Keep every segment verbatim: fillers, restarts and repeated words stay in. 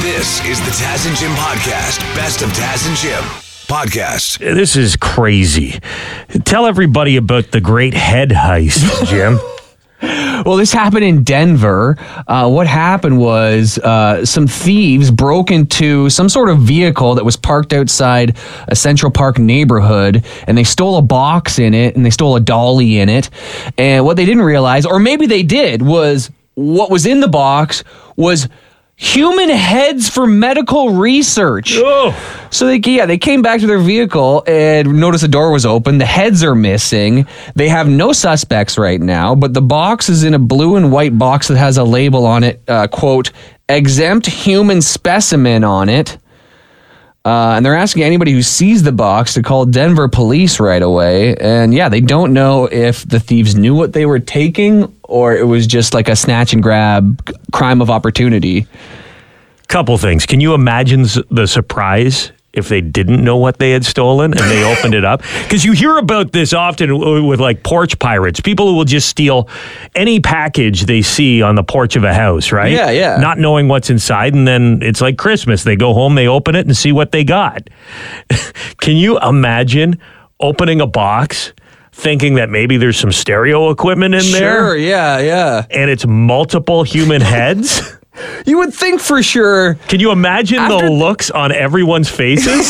This is the Taz and Jim Podcast. Best of Taz and Jim Podcast. This is crazy. Tell everybody about the great head heist, Jim. Well, this happened in Denver. Uh, what happened was uh, some thieves broke into some sort of vehicle that was parked outside a Central Park neighborhood, and they stole a box in it, and they stole a dolly in it. And what they didn't realize, or maybe they did, was what was in the box was human heads for medical research. Oh. So they, yeah, they came back to their vehicle and noticed the door was open. The heads are missing. They have no suspects right now, but the box is in a blue and white box that has a label on it, uh, quote, exempt human specimen on it. Uh, and they're asking anybody who sees the box to call Denver police right away. And yeah, they don't know if the thieves knew what they were taking or it was just like a snatch and grab crime of opportunity. Couple things. Can you imagine the surprise if they didn't know what they had stolen and they opened it up? Because you hear about this often with like porch pirates. People who will just steal any package they see on the porch of a house, right? Yeah, yeah. Not knowing what's inside, and then it's like Christmas. They go home, they open it, and see what they got. Can you imagine opening a box thinking that maybe there's some stereo equipment in there? Sure, yeah, yeah. And it's multiple human heads? You would think for sure. Can you imagine After the looks on everyone's faces?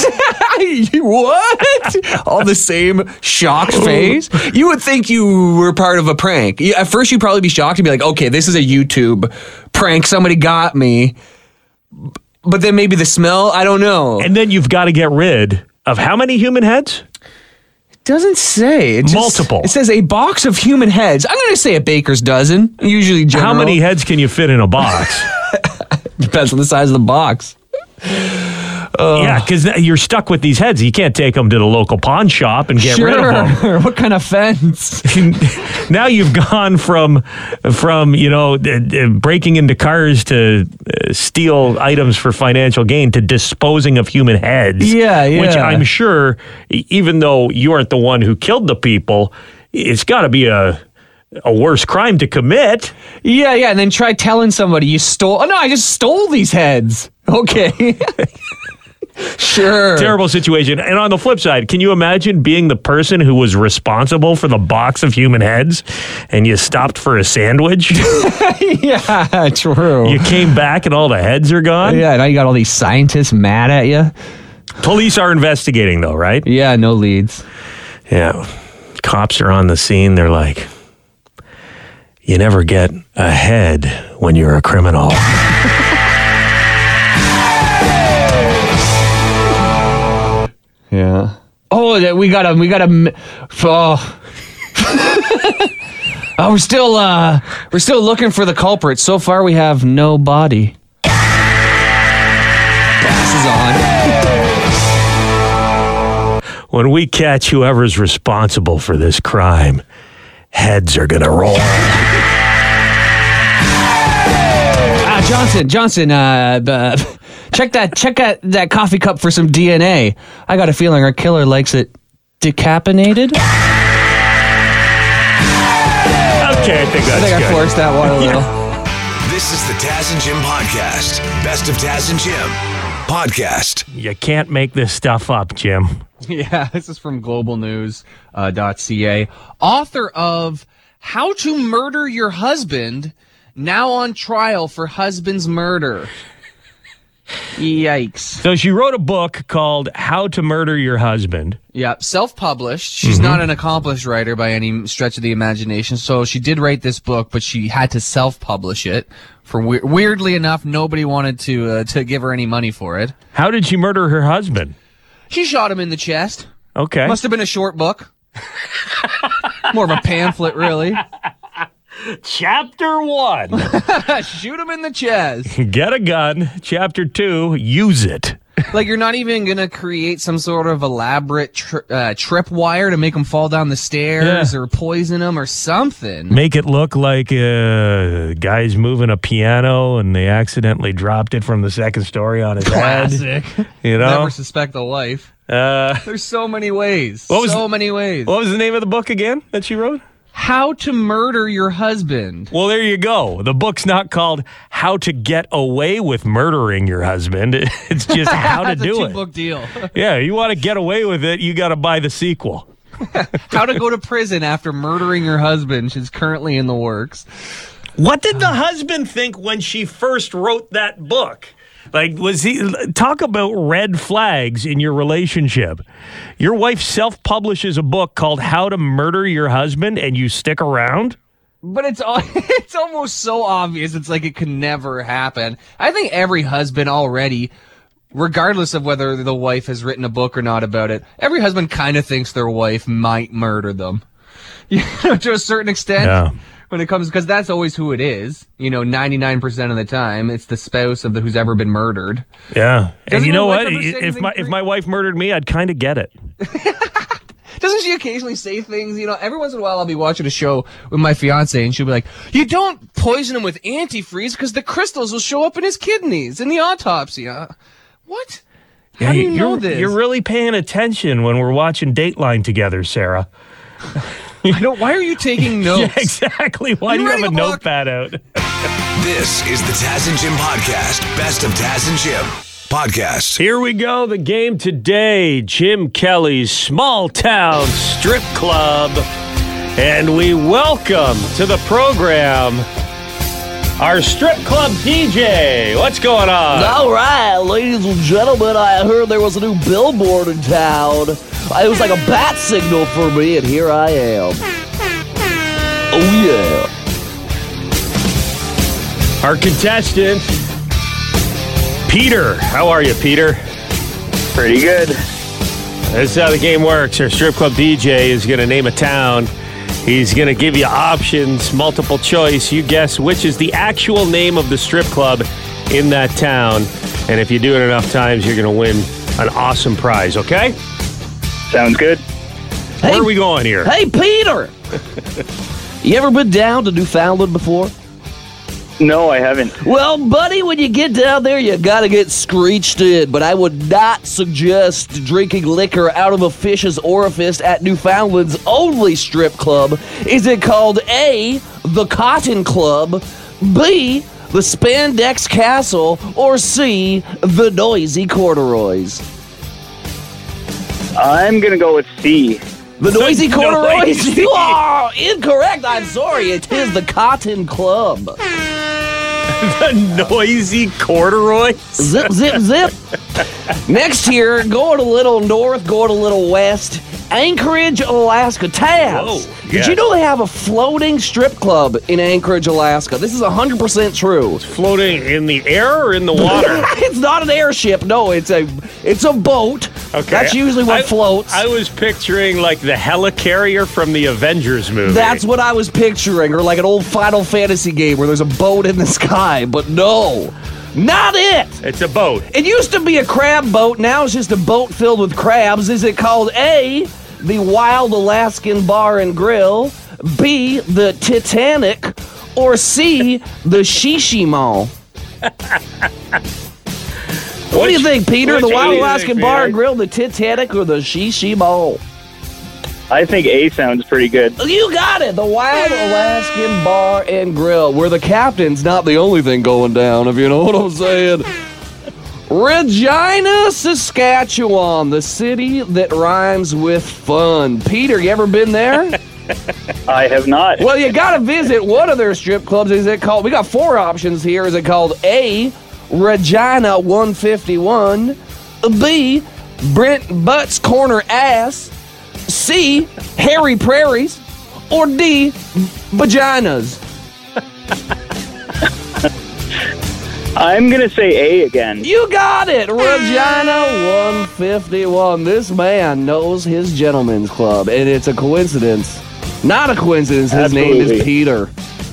What? All the same shocked face? You would think you were part of a prank. You- At first, you'd probably be shocked and be like, okay, this is a YouTube prank. Somebody got me. But then maybe the smell, I don't know. And then you've got to get rid of how many human heads? Doesn't say. It just- Multiple. It says a box of human heads. I'm going to say a baker's dozen. Usually general. How many heads can you fit in a box? Depends on the size of the box. Yeah, because you're stuck with these heads. You can't take them to the local pawn shop and get sure. rid of them. What kind of fence? Now you've gone from, from you know, uh, uh, breaking into cars to uh, steal items for financial gain to disposing of human heads. Yeah, yeah. Which I'm sure, e- even though you aren't the one who killed the people, it's got to be a a worse crime to commit. Yeah, yeah, and then try telling somebody you stole. Oh, no, I just stole these heads. Okay. Sure. Terrible situation. And on the flip side, can you imagine being the person who was responsible for the box of human heads and you stopped for a sandwich? Yeah, true. You came back and all the heads are gone? Yeah, now you got all these scientists mad at you. Police are investigating, though, right? Yeah, no leads. Yeah. Cops are on the scene. They're like, you never get ahead when you're a criminal. Yeah. Oh, that we got a we got a. Oh. Oh, we're still uh we're still looking for the culprit. So far, we have no body. Gas is on. When we catch whoever's responsible for this crime, heads are gonna roll. Ah, Johnson, Johnson, uh, uh check that check that, that coffee cup for some D N A. I got a feeling our killer likes it decapitated. Okay, I think that's I think good. I forced that one a little. This is the Taz and Jim Podcast. Best of Taz and Jim Podcast. You can't make this stuff up, Jim. Yeah, this is from global news dot c a. Author of How to Murder Your Husband, now on trial for husband's murder. Yikes. So she wrote a book called How to Murder Your Husband. Yeah, self-published. She's mm-hmm. not an accomplished writer by any stretch of the imagination, so she did write this book, but she had to self-publish it. For we- weirdly enough, nobody wanted to uh, to give her any money for it. How did she murder her husband? She shot him in the chest. Okay. Must have been a short book. More of a pamphlet, really. Chapter one. Shoot him in the chest. Get a gun. Chapter two, use it. Like, you're not even going to create some sort of elaborate tri- uh, tripwire to make him fall down the stairs yeah. or poison him or something. Make it look like a guy's moving a piano and they accidentally dropped it from the second story on his Classic. head. You know? Never suspect the wife. Uh, There's so many ways. What was, so many ways. What was the name of the book again that she wrote? How to Murder Your Husband. Well, there you go. The book's not called How to Get Away with Murdering Your Husband. It's just how to That's do a it. two-book deal. Yeah, you want to get away with it, you got to buy the sequel. How to Go to Prison After Murdering Your Husband is currently in the works. What did the husband think when she first wrote that book? Like, was he, talk about red flags in your relationship. Your wife self-publishes a book called How to Murder Your Husband, and you stick around? But it's al- it's almost so obvious. It's like it can never happen. I think every husband already, regardless of whether the wife has written a book or not about it, every husband kind of thinks their wife might murder them. You know, to a certain extent. Yeah. When it comes, because that's always who it is. You know, ninety-nine percent of the time, it's the spouse of the who's ever been murdered. Yeah. And Doesn't you know your what? wife ever say If anything my, if crazy? my wife murdered me, I'd kind of get it. Doesn't she occasionally say things? You know, every once in a while I'll be watching a show with my fiance and she'll be like, you don't poison him with antifreeze because the crystals will show up in his kidneys in the autopsy. Uh, what? How do you know you're, this? You're really paying attention when we're watching Dateline together, Sarah. I don't, why are you taking notes? Yeah, exactly. Why You do you have writing a a book? notepad out? This is the Taz and Jim Podcast. Best of Taz and Jim Podcast. Here we go. The game today, Jim Kelly's Small Town Strip Club. And we welcome to the program our strip club D J. What's going on? All right, ladies and gentlemen, I heard there was a new billboard in town. It was like a bat signal for me, and here I am. Oh, yeah. Our contestant, Peter. How are you, Peter? Pretty good. This is how the game works. Our strip club D J is going to name a town. He's going to give you options, multiple choice. You guess which is the actual name of the strip club in that town. And if you do it enough times, you're going to win an awesome prize, okay? Sounds good. Where Hey, are we going here? Hey, Peter! You ever been down to Newfoundland before? No, I haven't. Well, buddy, when you get down there, you gotta get screeched in. But I would not suggest drinking liquor out of a fish's orifice at Newfoundland's only strip club. Is it called A, the Cotton Club, B, the Spandex Castle, or C, the Noisy Corduroys? I'm going to go with C. The Noisy The Corduroys? Noisy. You are incorrect. I'm sorry. It is the Cotton Club. The Noisy Corduroys? Zip, zip, zip. Next here, going a little north, going a little west. Anchorage, Alaska. Taz, Whoa, did yes. you know they have a floating strip club in Anchorage, Alaska? This is one hundred percent true. Floating in the air or in the water? It's not an airship. No, it's a it's a boat. Okay. That's usually what I- floats. I was picturing like the helicarrier from the Avengers movie. That's what I was picturing, or like an old Final Fantasy game where there's a boat in the sky, but no, not it. It's a boat. It used to be a crab boat, now it's just a boat filled with crabs. Is it called A, the Wild Alaskan Bar and Grill, B, the Titanic, or C, the Shishi Mall? What do you think, Peter? which The one Wild do you Alaskan think, Bar Peter? and Grill, the Titanic, or the Shishi Mall? I think A sounds pretty good. You got it. The Wild Alaskan Bar and Grill, where the captain's not the only thing going down, if you know what I'm saying. Regina, Saskatchewan, the city that rhymes with fun. Peter, you ever been there? I have not. Well, you got to visit one of their strip clubs. Is it called? We got four options here. Is it called A, Regina one fifty-one, B, Brent Butts Corner Ass, C, Hairy Prairies, or D, Vaginas? I'm going to say A again. You got it! Regina one fifty-one. This man knows his gentleman's club, and it's a coincidence. Not a coincidence. His name is Absolutely. Peter.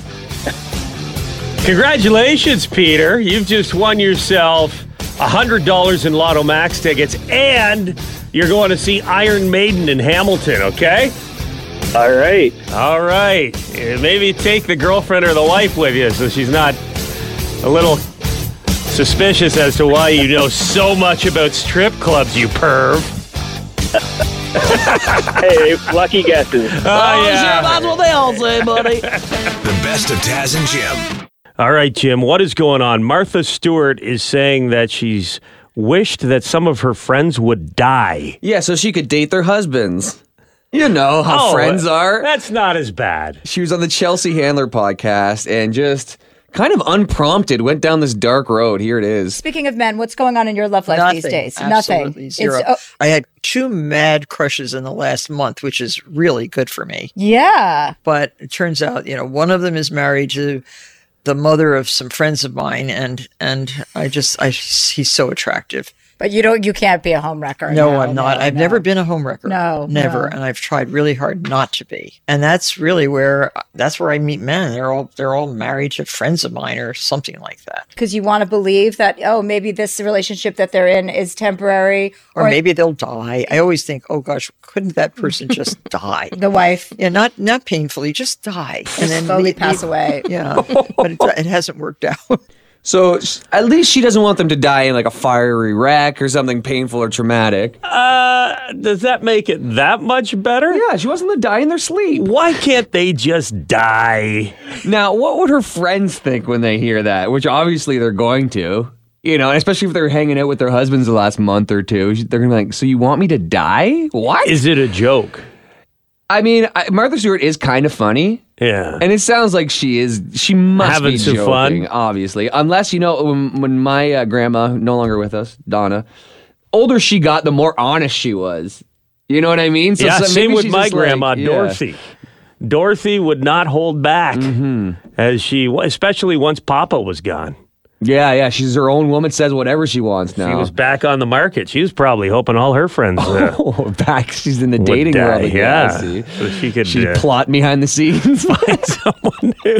Congratulations, Peter. You've just won yourself one hundred dollars in Lotto Max tickets, and you're going to see Iron Maiden in Hamilton, okay? All right. All right. Uh, Maybe take the girlfriend or the wife with you so she's not a little suspicious as to why you know so much about strip clubs, you perv. Hey, lucky guesses. Oh, Oh, yeah. sure, that's what they all say, buddy. The best of Taz and Jim. All right, Jim, what is going on? Martha Stewart is saying that she's wished that some of her friends would die. Yeah, so she could date their husbands. You know how Oh, friends are. That's not as bad. She was on the Chelsea Handler podcast and just kind of unprompted went down this dark road. Here it is. Speaking of men, what's going on in your love life Nothing. these days? Absolutely Nothing. zero. It's, oh, I had two mad crushes in the last month, which is really good for me. yeah. But it turns out, you know, one of them is married to the mother of some friends of mine, and and I just, I he's so attractive. But you don't. You can't be a homewrecker. No, I'm not. no, I've no. never been a homewrecker. No, never. no. And I've tried really hard not to be. And that's really where that's where I meet men. They're all they're all married to friends of mine or something like that. Because you want to believe that, oh, maybe this relationship that they're in is temporary, Or maybe they'll die. I always think, oh gosh, couldn't that person just die? the wife Yeah, not not painfully, just die and then slowly leave- pass away. Yeah, but it, it hasn't worked out. So sh- at least she doesn't want them to die in like a fiery wreck or something painful or traumatic. Uh, does that make it that much better? Yeah, she wants them to die in their sleep. Why can't they just die? Now, what would her friends think when they hear that? Which obviously they're going to. You know, especially if they're hanging out with their husbands the last month or two. They're going to be like, so you want me to die? What? Is it a joke? I mean, I, Martha Stewart is kind of funny. Yeah. And it sounds like she is, she must Having be some joking, fun. obviously. Unless, you know, when, when my uh, grandma, no longer with us, Donna, older she got, the more honest she was. You know what I mean? So, yeah, so same maybe with she's my just like, grandma, yeah. Dorothy. Dorothy would not hold back Mm-hmm. as she, especially once Papa was gone. Yeah, yeah. She's her own woman, says whatever she wants now. She was back on the market. She was probably hoping all her friends uh, Oh, back. She's in the would dating die. world. again, Yeah, I see. so she could She'd uh, plot behind the scenes. find someone new.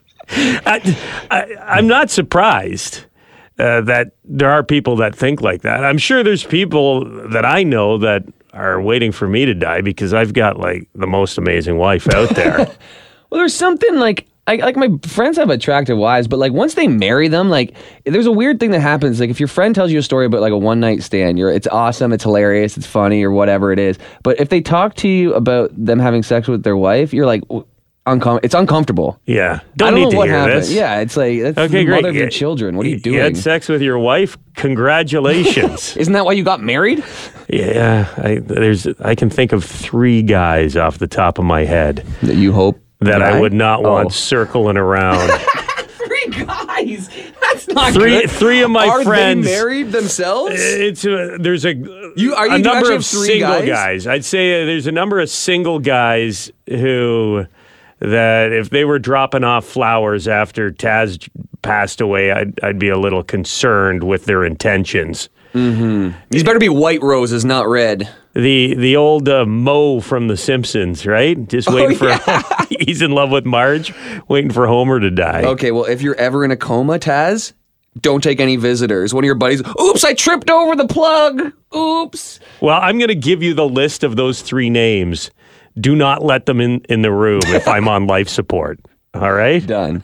I, I, I'm not surprised uh, that there are people that think like that. I'm sure there's people that I know that are waiting for me to die because I've got like the most amazing wife out there. Well, there's something like, I, like my friends have attractive wives, but like once they marry them, like there's a weird thing that happens. Like if your friend tells you a story about like a one night stand, you're it's awesome, it's hilarious, it's funny, or whatever it is. But if they talk to you about them having sex with their wife, you're like, uncom- it's uncomfortable. Yeah, I don't don't need know to what hear happened. this. Yeah, it's like that's Okay, the great. mother of your Yeah. children. What are you You doing? had sex with your wife? Congratulations. Isn't that why you got married? Yeah, I, there's. I can think of three guys off the top of my head That you hope that I die? would not Oh. want circling around. Three guys. That's not Three- good. three of my are friends- They married themselves? It's a, there's a You- are you- a do you number actually of have three single guys? guys? I'd say uh, there's a number of single guys who that if they were dropping off flowers after Taz passed away, I'd I'd be a little concerned with their intentions. These better be white roses, not red. The the old uh, Mo from The Simpsons, right? Just waiting for he's in love with Marge, waiting for Homer to die. Okay, well, if you're ever in a coma, Taz, don't take any visitors. One of your buddies, oops, I tripped over the plug. Oops. Well, I'm going to give you the list of those three names. Do not let them in, in the room if I'm on life support. All right? Done.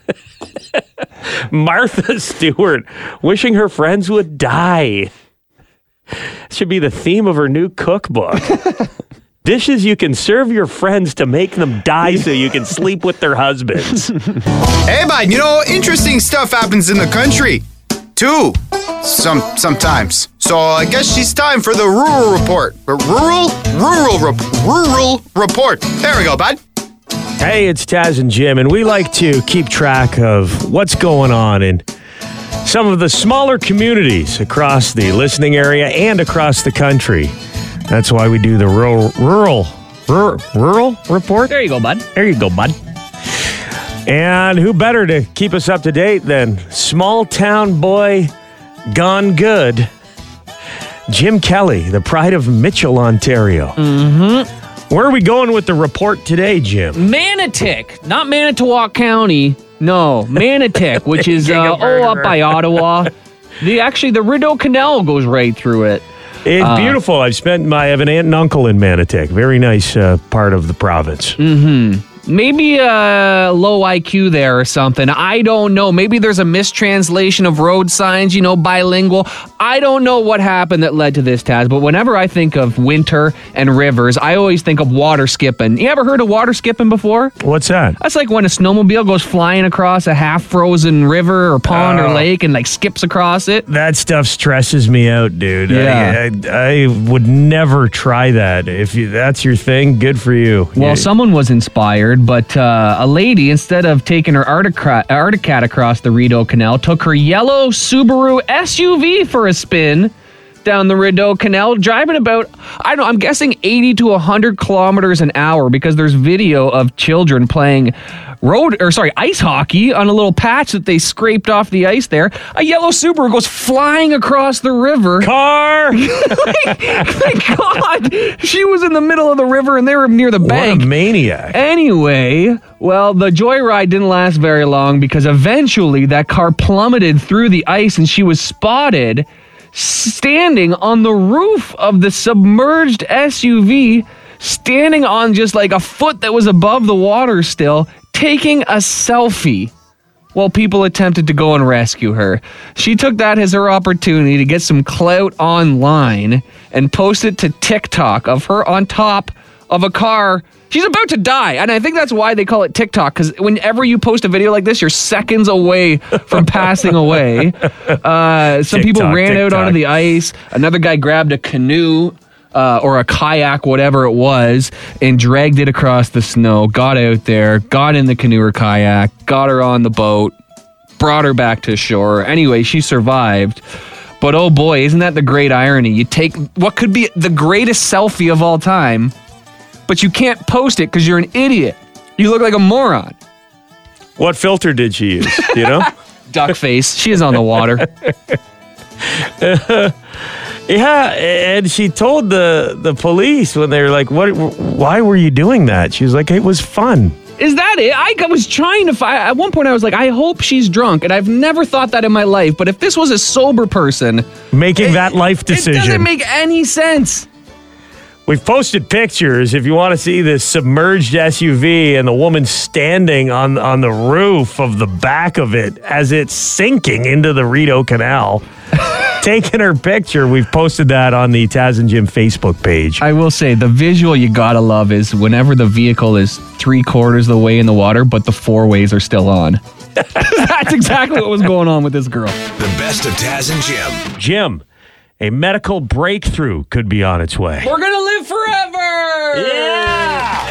Martha Stewart wishing her friends would die. Should be the theme of her new cookbook. Dishes you can serve your friends to make them die so you can sleep with their husbands. Hey, bud, you know, interesting stuff happens in the country, too. Some sometimes. So I guess it's time for the rural report. Uh, Rural, rural, rep- rural report. There we go, bud. Hey, it's Taz and Jim, and we like to keep track of what's going on in some of the smaller communities across the listening area and across the country. That's why we do the rural, rural, rural, rural report. There you go, bud. There you go, bud. And who better to keep us up to date than small town boy gone good, Jim Kelly, the pride of Mitchell, Ontario. Mm-hmm. Where are we going with the report today, Jim? Manotick, not Manitowoc County. No, Manotick, which is uh, oh up by Ottawa. The actually the Rideau Canal goes right through it. It's beautiful. I've spent my I have an aunt and uncle in Manotick. Very nice uh, part of the province. Maybe a low I Q there or something. I don't know. Maybe there's a mistranslation of road signs, you know, bilingual. I don't know what happened that led to this, Taz, but whenever I think of winter and rivers, I always think of water skipping. You ever heard of water skipping before? What's that? That's like when a snowmobile goes flying across a half-frozen river or pond Oh. or lake and like skips across it. That stuff stresses me out, dude. Yeah. I, I, I would never try that. If you, that's your thing, good for you. Well, You- someone was inspired, but uh, a lady, instead of taking her Artica- Articat across the Rideau Canal, took her yellow Subaru S U V for a spin down the Rideau Canal, driving about, I don't know, I'm guessing eighty to one hundred kilometers an hour because there's video of children playing road, or sorry, ice hockey on a little patch that they scraped off the ice there. A yellow Subaru goes flying across the river. Car! My God! She was in the middle of the river and they were near the What bank. a maniac. Anyway, well, the joyride didn't last very long because eventually that car plummeted through the ice and she was spotted standing on the roof of the submerged S U V, standing on just like a foot that was above the water still, taking a selfie while people attempted to go and rescue her. She took that as her opportunity to get some clout online and post it to TikTok of her on top of a car. She's about to die, and I think that's why they call it TikTok, because whenever you post a video like this, you're seconds away from passing away. Uh, some people TikTok, ran out TikTok. onto the ice. Another guy grabbed a canoe uh, or a kayak, whatever it was, and dragged it across the snow, got out there, got in the canoe or kayak, got her on the boat, brought her back to shore. Anyway, she survived. But oh boy, isn't that the great irony? You take what could be the greatest selfie of all time, but you can't post it because you're an idiot. You look like a moron. What filter did she use? You know? Duck face. She is on the water. Yeah, and she told the, the police when they were like, "What? Why were you doing that?" She was like, "It was fun." Is that it? I was trying to find. At one point, I was like, I hope she's drunk, and I've never thought that in my life. But if this was a sober person Making that life it doesn't decision. make any sense. We've posted pictures if you want to see this submerged S U V and the woman standing on, on the roof of the back of it as it's sinking into the Rideau Canal. Taking her picture. We've posted that on the Taz and Jim Facebook page. I will say the visual you gotta love is whenever the vehicle is three quarters of the way in the water, but the four ways are still on. That's exactly what was going on with this girl. The best of Taz and Jim. Jim, a medical breakthrough could be on its way. We're gonna live forever. Yeah!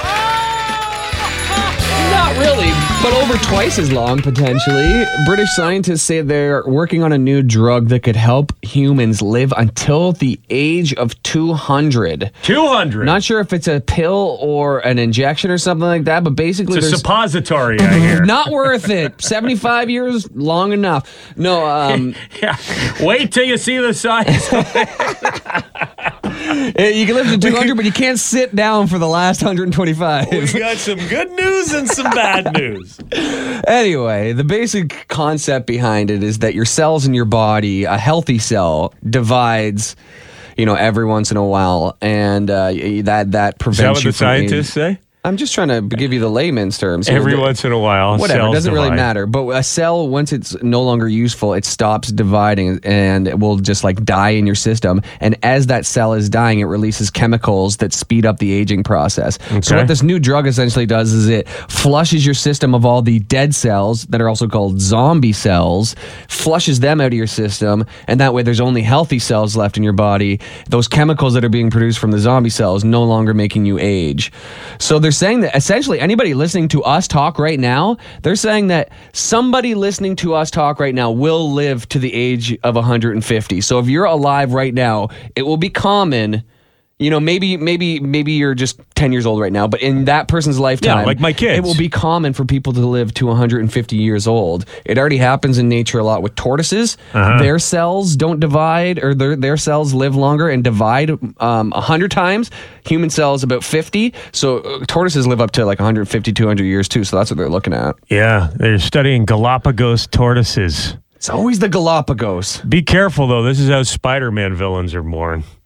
Not really, but over twice as long, potentially. British scientists say they're working on a new drug that could help humans live until the age of two hundred. two hundred. Not sure if it's a pill or an injection or something like that, but basically It's a there's... suppository, I hear. Not worth it. seventy-five years, long enough. No, um... Yeah. Wait till you see the size. you can live to two hundred, but you can't sit down for the last one hundred twenty-five. We got some good news and some bad news. Anyway, the basic concept behind it is that your cells in your body, a healthy cell, divides, you know, every once in a while, and uh, that that prevents Is that what you the from aging. scientists say? I'm just trying to give you the layman's terms. here. Every The- once in a while, Whatever, it cells doesn't really divide. matter. But a cell, once it's no longer useful, it stops dividing and it will just like die in your system. And as that cell is dying, it releases chemicals that speed up the aging process. So Okay. what this new drug essentially does is it flushes your system of all the dead cells that are also called zombie cells, flushes them out of your system, and that way there's only healthy cells left in your body. Those chemicals that are being produced from the zombie cells no longer making you age. So they're saying that essentially anybody listening to us talk right now, they're saying that somebody listening to us talk right now will live to the age of one hundred fifty. So if you're alive right now, it will be common. You know, maybe, maybe, maybe you're just ten years old right now, but in that person's lifetime, Yeah, like my kids. it will be common for people to live to one hundred fifty years old. It already happens in nature a lot with tortoises. Uh-huh. Their cells don't divide, or their their cells live longer and divide um, one hundred times. Human cells about fifty. So uh, tortoises live up to like one hundred fifty, two hundred years too. So that's what they're looking at. Yeah, they're studying Galapagos tortoises. It's always the Galapagos. Be careful, though. This is how Spider-Man villains are born.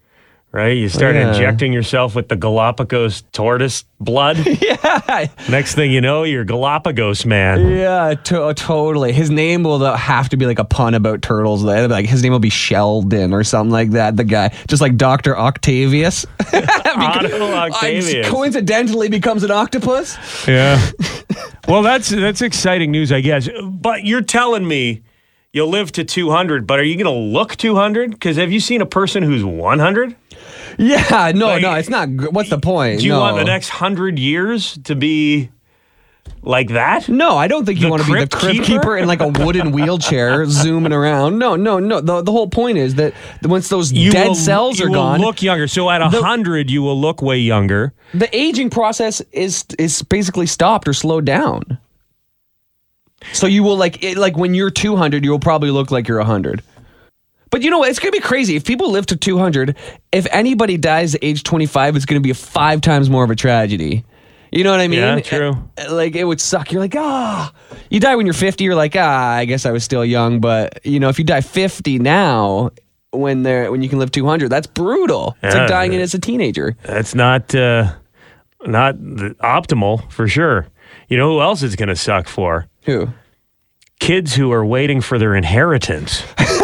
Right? You start Yeah. injecting yourself with the Galapagos tortoise blood. Yeah. Next thing you know, you're Galapagos man. Yeah, to- totally. His name will have to be like a pun about turtles. Like his name will be Sheldon or something like that. The guy, just like Doctor Octavius. Otto Octavius. Coincidentally becomes an octopus. Yeah. Well, that's that's exciting news, I guess. But you're telling me you'll live to two hundred, but are you going to look two hundred? Because have you seen a person who's one hundred? Yeah, no, Like, no, it's not. gr- What's the point? Do you no. want the next hundred years to be like that? No, I don't think you The want to be the crypt crypt keeper? keeper in like a wooden wheelchair zooming around. No, no, no. The, the whole point is that once those You dead will, cells you are will gone, look younger. So at The- one hundred, you will look way younger. the aging process is is basically stopped or slowed down. So you will like it, like when you're two hundred, you will probably look like you're one hundred. But you know what? It's going to be crazy. If people live to two hundred, if anybody dies at age twenty-five, it's going to be five times more of a tragedy. You know what I mean? Yeah, true. Uh, Like, it would suck. You're like, ah. You die when you're fifty, you're like, ah, I guess I was still young. But, you know, if you die fifty now, when they're when you can live two hundred, that's brutal. It's Yeah. like dying as a teenager. That's not uh, not the optimal for sure. You know who else it's going to suck for? Who? Kids who are waiting for their inheritance.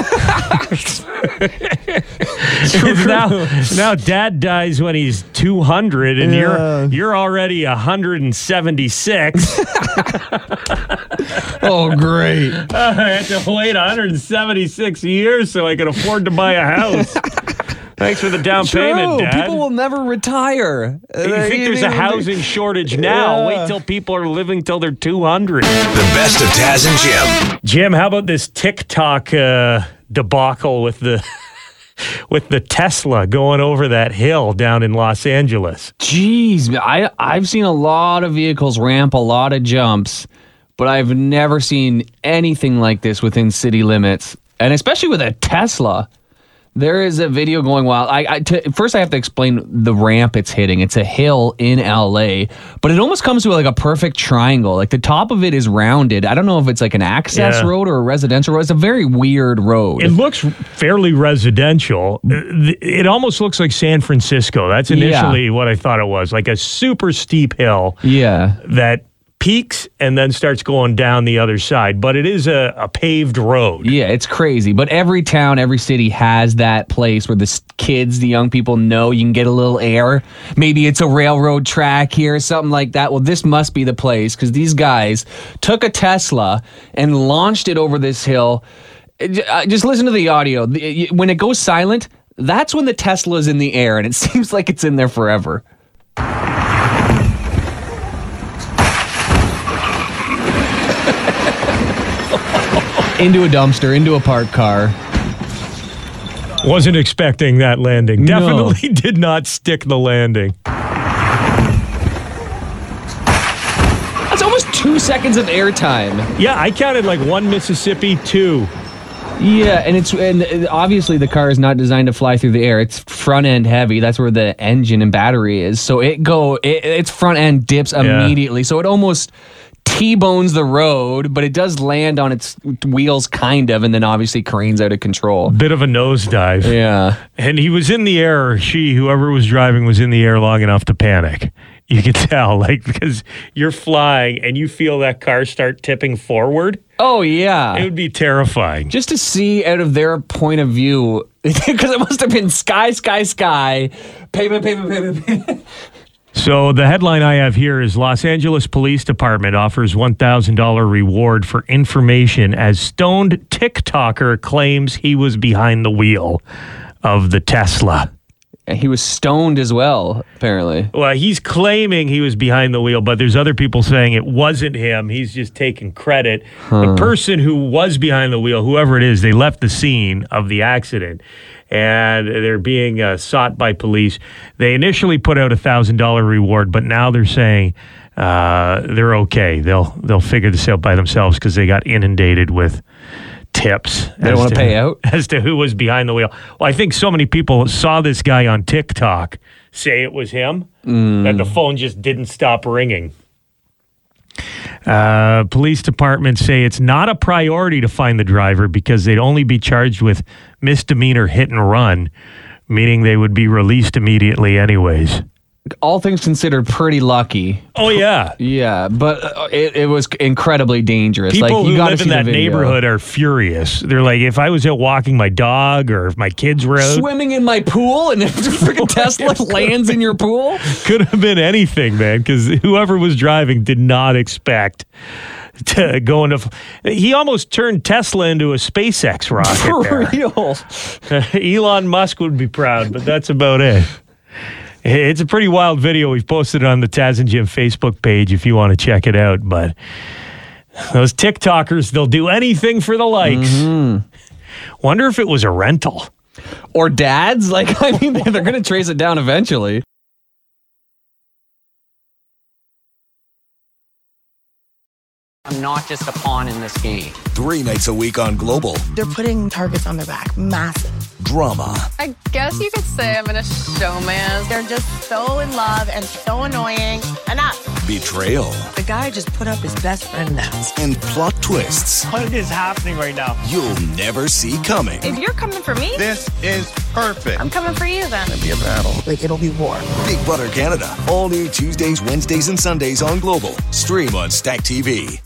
now, now dad dies when he's two hundred and Yeah. you're you're already one hundred seventy-six. Oh, great. I had to wait one hundred seventy-six years so I could afford to buy a house. Thanks for the down payment, Dad. People will never retire. you think there's a housing shortage now? Yeah. Wait till people are living till they're two hundred. The best of Taz and Jim. Jim, how about this TikTok uh, debacle with the with the Tesla going over that hill down in Los Angeles? Jeez, I I've seen a lot of vehicles ramp a lot of jumps, but I've never seen anything like this within city limits, and especially with a Tesla. There is a video going wild. I, I t- first I have to explain the ramp it's hitting. It's a hill in L A, but it almost comes to like a perfect triangle. Like the top of it is rounded. I don't know if it's like an access Yeah. road or a residential road. It's a very weird road. It looks fairly residential. Uh, th- It almost looks like San Francisco. That's initially Yeah. what I thought it was, like a super steep hill yeah. that peaks and then starts going down the other side. But it is a, a paved road. Yeah, it's crazy. But every town, every city has that place where the s- kids, the young people know you can get a little air. Maybe it's a railroad track here, something like that. Well, this must be the place because these guys took a Tesla and launched it over this hill. Uh, j- uh, Just listen to the audio. The- When it goes silent, that's when the Tesla's in the air, and it seems like it's in there forever. Into a dumpster, into a parked car. Wasn't expecting that landing. No. Definitely did not stick the landing. That's almost two seconds of airtime. Yeah, I counted like one Mississippi, two. Yeah, and it's and obviously the car is not designed to fly through the air. It's front end heavy. That's where the engine and battery is. So it go it, its front end dips immediately. So it almost T-bones the road, but it does land on its wheels kind of, and then obviously cranes out of control. Bit of a nosedive. Yeah. And he was in the air, or she, whoever was driving, was in the air long enough to panic. You could tell, like, because you're flying and you feel that car start tipping forward. Oh yeah. It would be terrifying. Just to see out of their point of view, because it must have been sky, sky, sky, pavement, pavement, pavement, pavement. So the headline I have here is Los Angeles Police Department offers one thousand dollars reward for information as stoned TikToker claims he was behind the wheel of the Tesla. And he was stoned as well, apparently. Well, he's claiming he was behind the wheel, but there's other people saying it wasn't him. He's just taking credit. The person who was behind the wheel, whoever it is, they left the scene of the accident, and they're being uh, sought by police. They initially put out a one thousand dollars reward, but now they're saying uh, they're okay. They'll they'll figure this out by themselves because they got inundated with tips. They don't as want to pay out? as to who was behind the wheel. Well, I think so many people saw this guy on TikTok say it was him that the phone just didn't stop ringing. Uh, police departments say it's not a priority to find the driver because they'd only be charged with misdemeanor hit and run meaning they would be released immediately anyways. All things considered, pretty lucky. Oh, yeah. Yeah, but uh, it, it was incredibly dangerous. People like, you who gotta live see in the that video. neighborhood are furious. They're like, if I was out walking my dog or if my kids were out, Swimming in my pool and if a freaking Tesla lands in your pool? could have been anything, man, because whoever was driving did not expect to go into. He almost turned Tesla into a SpaceX rocket. For there. real. Elon Musk would be proud, but that's about it. It's a pretty wild video. We've posted it on the Taz and Jim Facebook page if you want to check it out. But those TikTokers, they'll do anything for the likes. Mm-hmm. Wonder if it was a rental. Or dads? Like, I mean, they're going to trace it down eventually. I'm not just a pawn in this game. Three nights a week on Global. They're putting targets on their back. Massive. Drama. I guess you could say I'm in a showman. They're just so in love and so annoying. Enough. Betrayal. The guy just put up his best friend now. And plot twists What is happening right now? you'll never see coming. If you're coming for me, This is perfect. I'm coming for you then. It'll be a battle. Like, it'll be war. Big Brother Canada. All new Tuesdays, Wednesdays, and Sundays on Global. Stream on Stack T V.